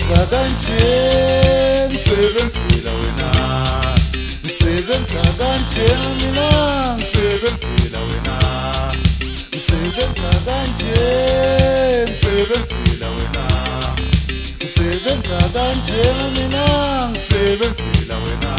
kanje ngisebenzela wena ngisebenza kanje mina ngisebenzela wena ngisebenza kanje ngisebenzela wena ngisebenza kanje mina ngisebenzela wena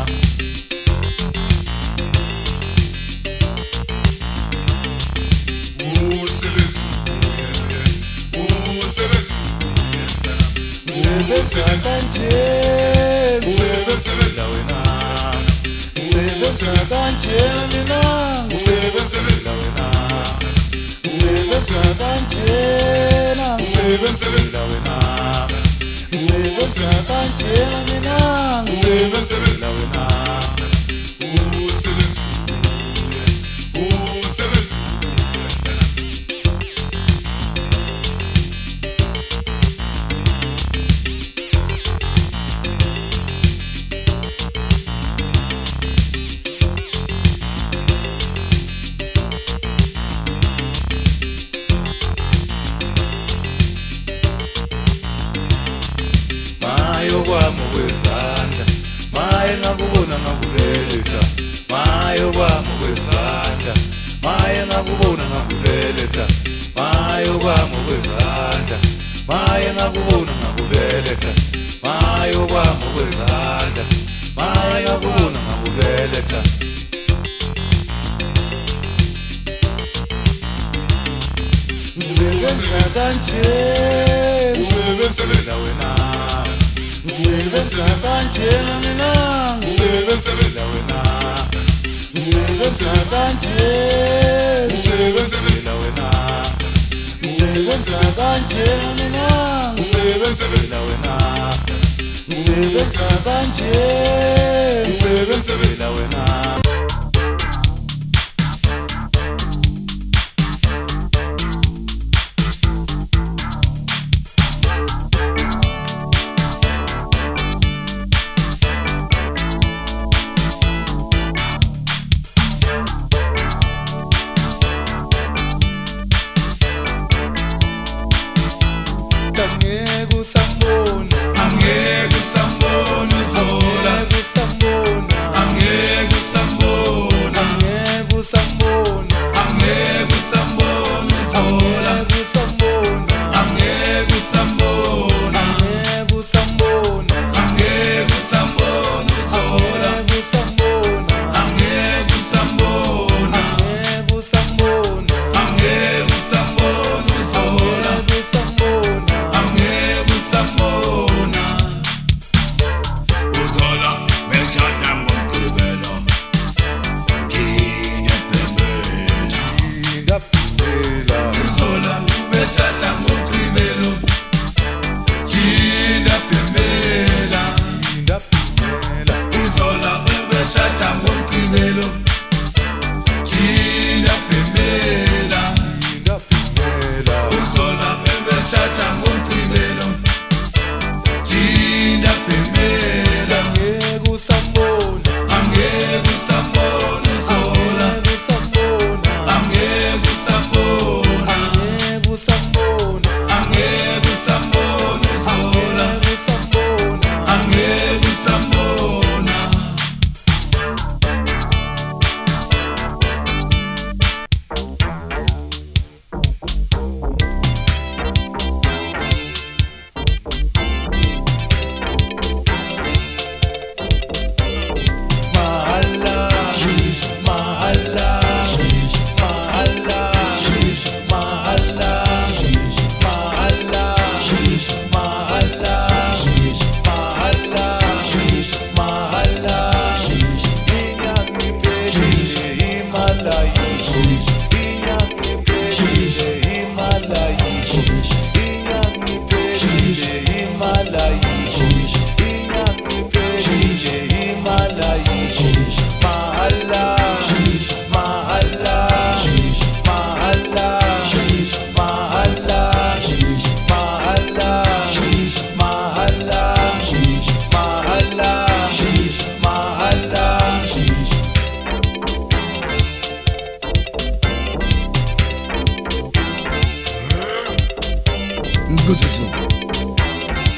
Sebenza kanje ngisebenzela wena ngisebenza kanje mina ngisebenzela wena ngisebenza kanje ngisebenzela wena ngisebenza kanje mina ngisebenzela wena kwami kwezandla maye ngakubona ngakubeletha maye kwami kwezandla maye ngakubona ngakubeletha maye kwami kwezandla maye ngakubona ngakubeletha maye kwami kwezandla maye ngakubona ngakubeletha ngisebenza kanje ngisebenzela wena ngisebenza kanje mina ngisebenzela wena ngisebenza kanje ngisebenzela wena ngisebenza kanje mina ngisebenzela wena ngisebenza kanje ngisebenzela wena Angeke usambone Zola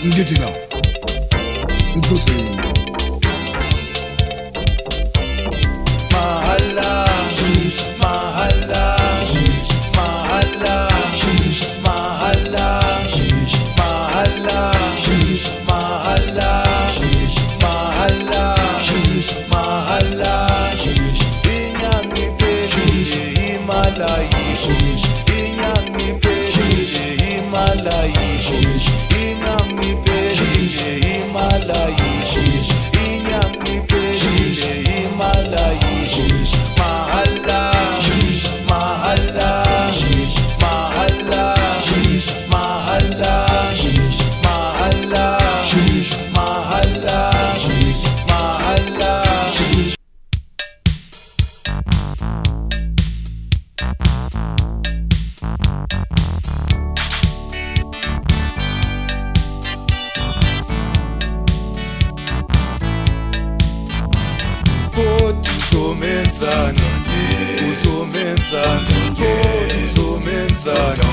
ngithi la ngikuze mahala mahala mahala mahala mahala mahala mahala mahala inyangiphelile imalayisho inyangiphelile imalayisho inyangiphelile imalayisho inyangiphelile imalayisho mahala mahala mahala mahala mahala mahala mahala uzomenzani uzomenzani uzomenzani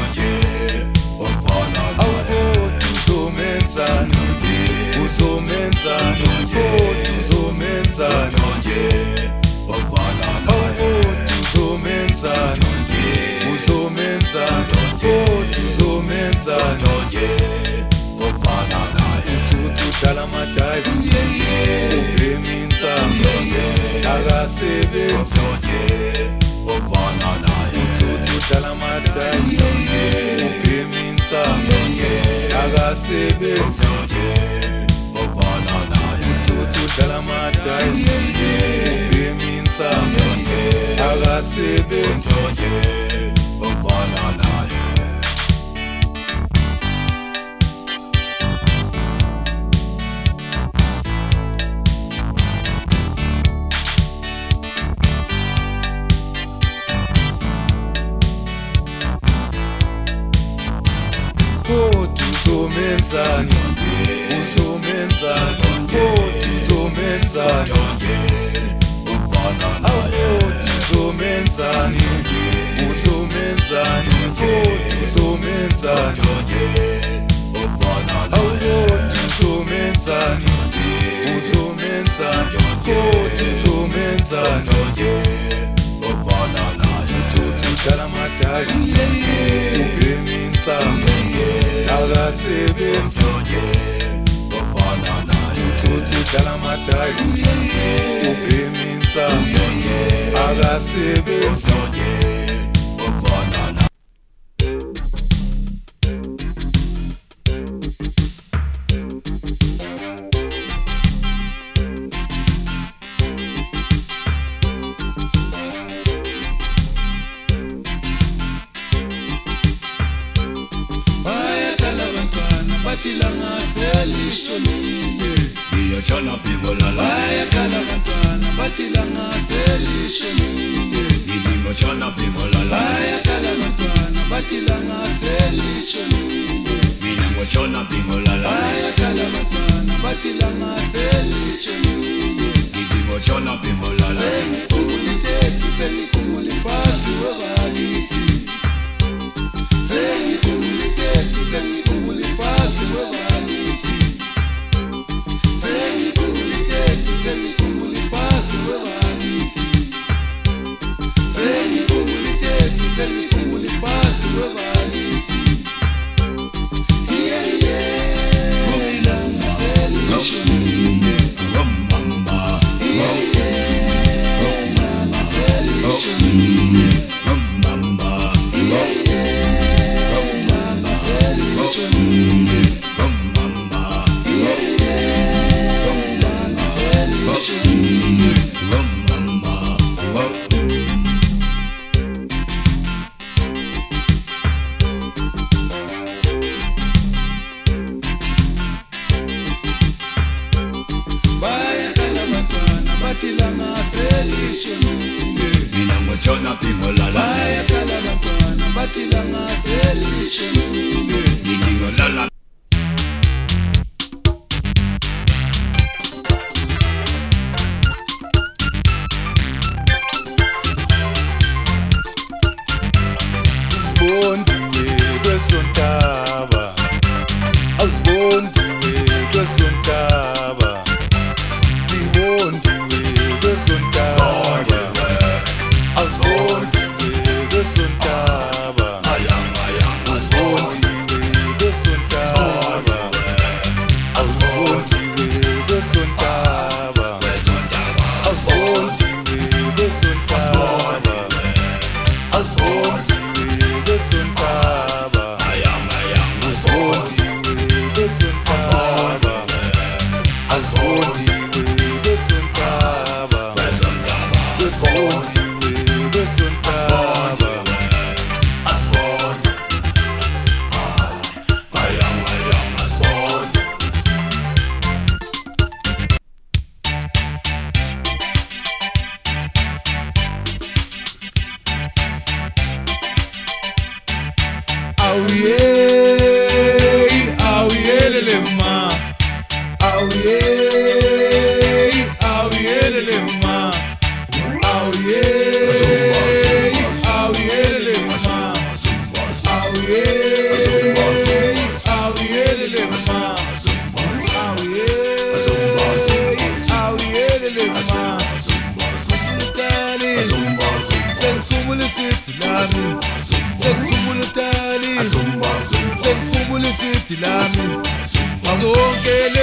uzomenzani uzomenzani uzomenzani uzomenzani uzomenzani uzomenzani uthuthuhlala amadazi ubheminsango akasebenzi uthuthuhlala amadazi ubheminsango akasebenzi uthuthuhlala amadazi ubheminsango akasebenzi uzomenzani uzomenzani uzomenzani uzomenzani uzomenzani uzomenzani uzomenzani uzomenzani uzomenzani uthuthukala amadazi ubheminsango akasebenzi uthuthukala amadazi ubheminsango akasebenzi ngiyatshana bhingolala bayakhala abantwana bathi langa selishonile ngiyatshana bhingolala bayakhala abantwana bathi langa selishonile mina ngotshona bhingolala bayakhala abantwana bathi langa selishonile ngotshona bhingolala sengikhumbula iteksi sengikhumbula ibhasi webakithi sengikhumbula iteksi sengikhumbula ibhasi webakithi sengikhumbula iteksi sengikhumbula ibhasi webakithi sengikhumbula iteksi sengikhumbula ibhasi webakithi ilanga selishonile Rumba ilanga selishonile Rumba ilanga selishonile Rumba ilanga selishonile bayakhala abantwana bathi langa selishonile mina ngotshona bhingolala bayakhala abantwana bathi langa selishonile ngingolala Awuzibondiwe kwesontaba awuzibondiwe awuyelele ma, awuyelele ma, awuyelele ma, awuyelele ma, awuyelele ma. Senkhumula sithi lami, senkhumula tali, senkhumula sithi lami, akongele.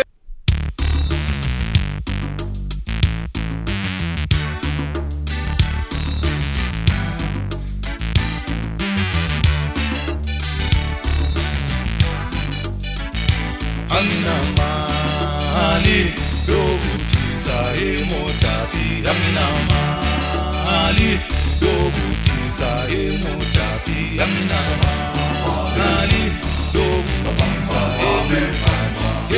Anginamali yokuthiza emotapi, anginamali yokuthiza emotapi, anginamali yokuthiza emotapi,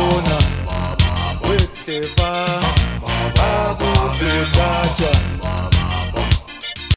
Baba,